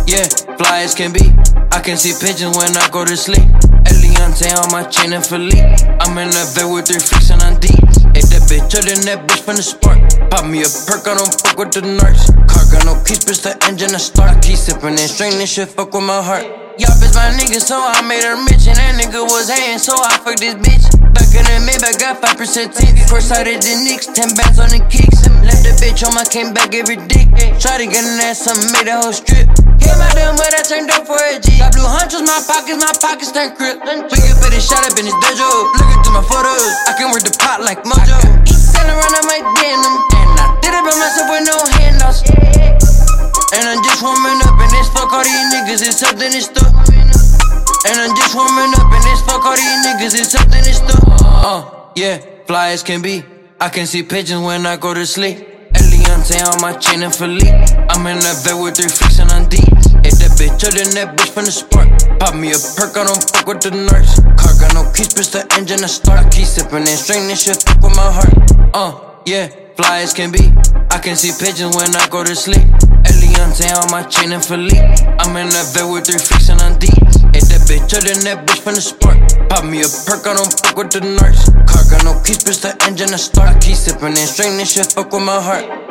yeah, fly as can be. I can see pigeons when I go to sleep. Eliante on my chain and Philippe. I'm in the vet with 3 freaks and I'm deep. Ate that bitch up in that bitch from the spark. Pop me a perk, I don't fuck with the narcs. Car got no keys, bitch, the engine a start. I keep sipping and straight, this shit fuck with my heart. Y'all bitch my nigga, so I made her rich. And that nigga was hating, so I fucked this bitch. Back in the Maybach, got 5% tint. First sighted the Knicks, 10 bands on the kicks. Left the bitch on my, came back every dick. Try to get an ass, something made that whole strip. Came out them, but I turned up for a G. Got blue hunches, my pockets turn crip. We can put this shot up in this dojo. Looking through my photos, I can work the pot like Mojo. Selling around on my denim, and I did it by myself with no handouts. And I'm just warming up, and this fuck all these niggas, it's something that's stuck. And I'm just warming up, and this fuck all these niggas, it's something that's stuck. Yeah, fly as can be. I can see pigeons when I go to sleep. Eliante on my chain and Philippe. I'm in the vet with 3 freaks and I'm deep. Ate that bitch up in that bitch from the spark. Pop me a perk, I don't fuck with the narcs. Car got no keys, bitch, the engine a start. I keep sipping and straight, this shit fuck with my heart. Yeah, fly as can be. I can see pigeons when I go to sleep. Eliante on my chain and Philippe. I'm in the vet with 3 freaks and I'm deep. Ate that bitch up in that bitch from the spark. Pop me a perk, I don't fuck with the narcs. Car got no keys, bitch, the engine a start. I keep sipping and straight, this shit fuck with my heart.